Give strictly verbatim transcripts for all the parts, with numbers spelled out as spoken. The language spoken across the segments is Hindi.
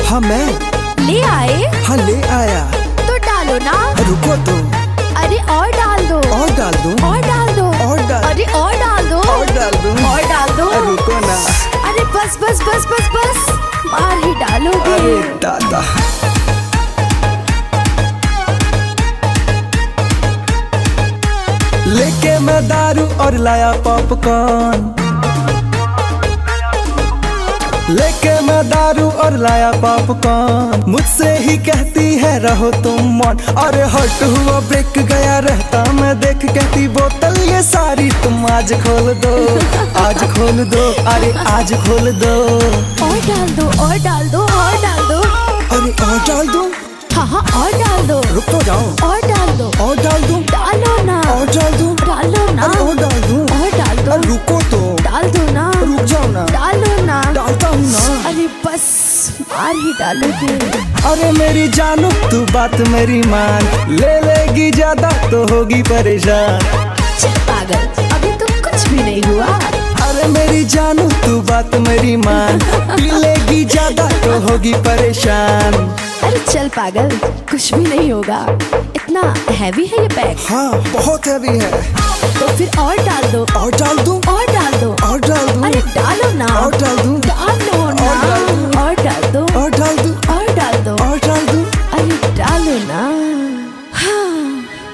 हाँ मैं ले आए। हाँ ले आया। तो डालो ना। रुको तो। अरे और डाल दो। और डाल दो। और डाल दो। और डाल। अरे और डाल दो। और डाल दो। और डाल दो। रुको ना। अरे बस बस बस बस बस मार ही डालोगे। अरे दादा। लेके मैं दारू और लाया पॉपकॉर्न। लेके मैं दारू और लाया पॉपकॉर्न। मुझसे ही कहती है रहो तुम मौन। अरे हट हुआ ब्रेक गया रहता मैं देख कहती बोतल ये सारी तुम आज खोल दो। आज खोल दो। अरे आज खोल दो। और डाल दो और डाल दो और डाल दो। अरे और डाल दो। हाँ हाँ और डाल दो। रुक तो जाओ। और डाल दो। और डाल दो। डालो ना। और डाल दो। डालो ना। और डाल दो। और डाल दो। रुको तो। डाल दो ना। रुक जाओ ना। डालो ना। डालता हूँ ना। अरे बस मार ही डालोगे। अरे मेरी जानू तू बात मेरी मान। ले लेगी ज्यादा तो होगी परेशान। चल पागल अभी तो कुछ भी नहीं हुआ। अरे मेरी जानू तू बात मेरी मान। पी लेगी ज्यादा तो होगी परेशान। अरे चल पागल कुछ भी नहीं होगा। इतना हैवी है ये बैग। हाँ बहुत हैवी है। तो फिर और डाल दो। और डाल दूं। और डाल दो। और डाल दूं। अरे डालो ना। और डाल दूं। डालो ना। और डाल दूं। और डाल दो। और डाल दूं। और डाल दो। और डाल दूं। अरे डालो ना। हाँ।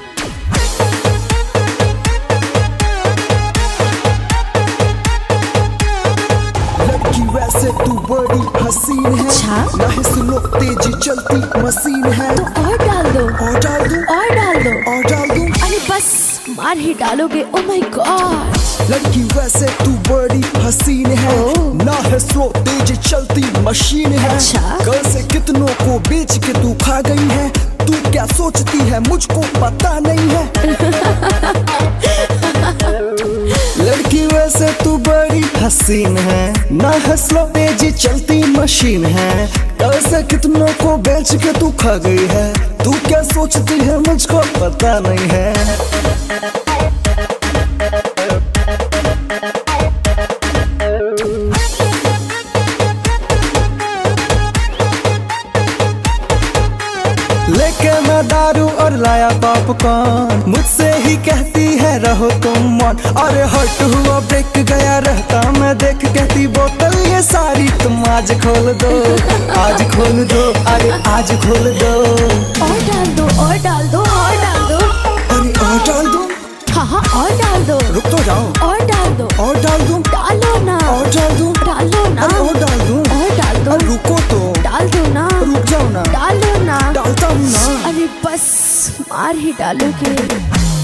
लड़की वैसे तू बड़ी हसीन है। अच्छा? ना है स्लो तेजी चलती मशीन है। तो और डाल दो। और डाल दूं। और डाल दो। और डाल दूं। अरे बस मार ही डालोगे। Oh my god. लड़की वैसे तू बड़ी हसीन है। ओह। ना है स्लो तेज चलती मशीन है। अच्छा? कल से कितनों को बेच के तू खा गई है। तू क्या सोचती है मुझको पता नहीं है। लड़की वैसे तू बड़ी हसीन है। ना है स्लो तेज चलती मशीन है। कल से कितनों को बेच के तू खा गई है। तू क्या सोचती है मुझको पता नहीं है। लेके मैं दारू और लाया पॉपकॉर्न। मुझसे ही कहती है रहो तुम मौन। अरे हट हुआ ब्रेक गया रहता मैं देख कहती बोतल ये सारी तुम आज खोल दो। आज खोल दो। अरे आज खोल दो। और डाल दो और डाल दो और डाल दो। अरे और डाल दो। हाँ हाँ और डाल दो। रुक तो जाओ। और डाल दो। और डाल दो। डालो ना। और डाल दो। डालो ना। अरे और डाल दो। और डाल दो। अरे रुको तो। डाल दो ना। रुक जाओ ना। डालो ना। डालता हूँ ना। अरे बस मार ही डालोगे।